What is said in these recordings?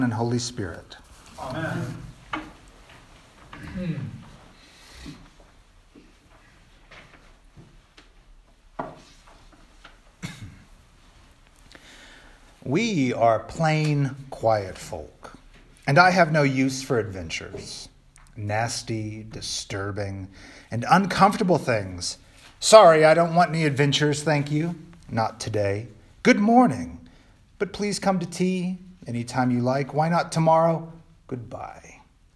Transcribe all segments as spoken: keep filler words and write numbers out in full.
and Holy Spirit. Amen. We are plain, quiet folk, and I have no use for adventures. Nasty, disturbing, and uncomfortable things. Sorry, I don't want any adventures, thank you. Not today. Good morning. But please come to tea anytime you like. Why not tomorrow? Goodbye.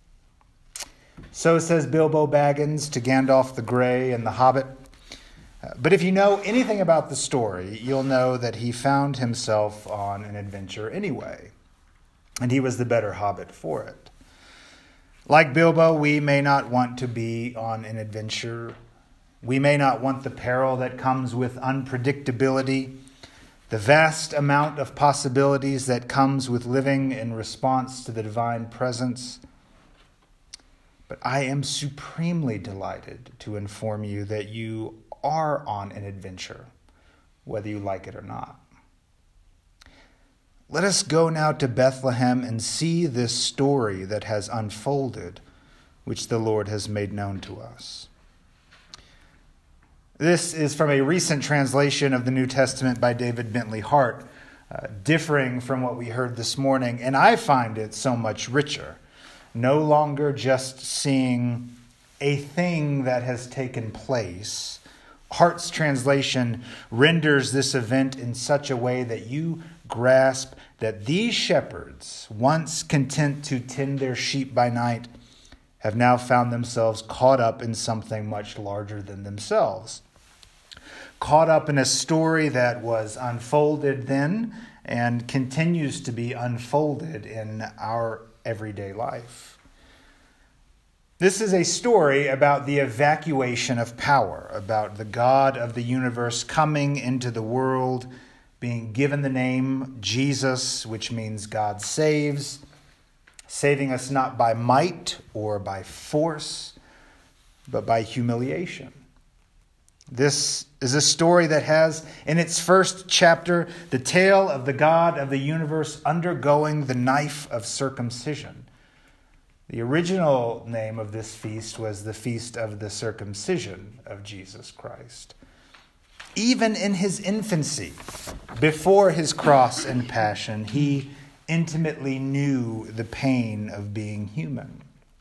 So says Bilbo Baggins to Gandalf the Grey and the Hobbit. But if you know anything about the story, you'll know that he found himself on an adventure anyway, and he was the better hobbit for it. Like Bilbo, we may not want to be on an adventure. We may not want the peril that comes with unpredictability, the vast amount of possibilities that comes with living in response to the divine presence. But I am supremely delighted to inform you that you are on an adventure, whether you like it or not. Let us go now to Bethlehem and see this story that has unfolded, which the Lord has made known to us. This is from a recent translation of the New Testament by David Bentley Hart, uh, differing from what we heard this morning, and I find it so much richer. No longer just seeing a thing that has taken place. Hart's translation renders this event in such a way that you grasp that these shepherds, once content to tend their sheep by night, have now found themselves caught up in something much larger than themselves. Caught up in a story that was unfolded then and continues to be unfolded in our everyday life. This is a story about the evacuation of power, about the God of the universe coming into the world, being given the name Jesus, which means God saves, saving us not by might or by force, but by humiliation. This is a story that has in its first chapter the tale of the God of the universe undergoing the knife of circumcision. The original name of this feast was the Feast of the Circumcision of Jesus Christ. Even in his infancy, before his cross and passion, he intimately knew the pain of being human.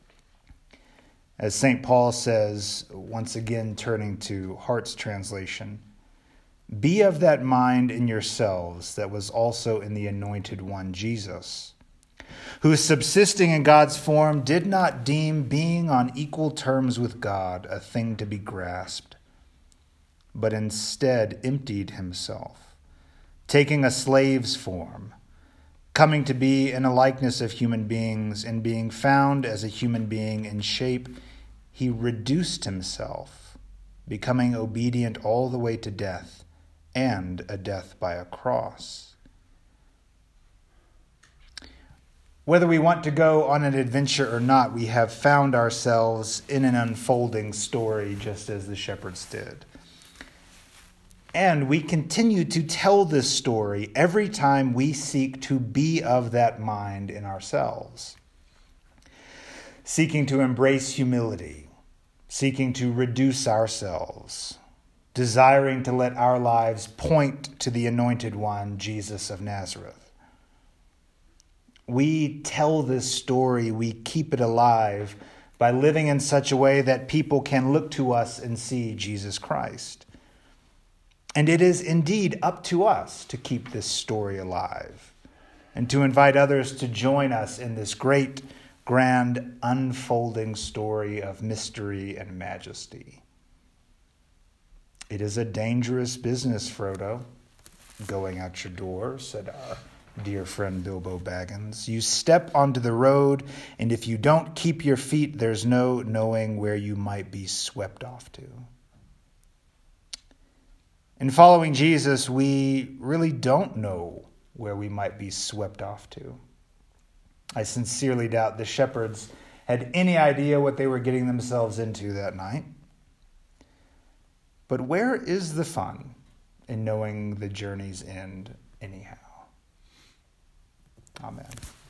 As Saint Paul says, once again turning to Hart's translation, "Be of that mind in yourselves that was also in the Anointed One, Jesus, who, subsisting in God's form, did not deem being on equal terms with God a thing to be grasped, but instead emptied himself, taking a slave's form, coming to be in a likeness of human beings, and being found as a human being in shape, he reduced himself, becoming obedient all the way to death, and a death by a cross." Whether we want to go on an adventure or not, we have found ourselves in an unfolding story just as the shepherds did. And we continue to tell this story every time we seek to be of that mind in ourselves. Seeking to embrace humility, seeking to reduce ourselves, desiring to let our lives point to the Anointed One, Jesus of Nazareth. We tell this story, we keep it alive by living in such a way that people can look to us and see Jesus Christ. And it is indeed up to us to keep this story alive and to invite others to join us in this great, grand, unfolding story of mystery and majesty. "It is a dangerous business, Frodo, going out your door," said our dear friend Bilbo Baggins. "You step onto the road, and if you don't keep your feet, there's no knowing where you might be swept off to." In following Jesus, we really don't know where we might be swept off to. I sincerely doubt the shepherds had any idea what they were getting themselves into that night. But where is the fun in knowing the journey's end anyhow? Amen.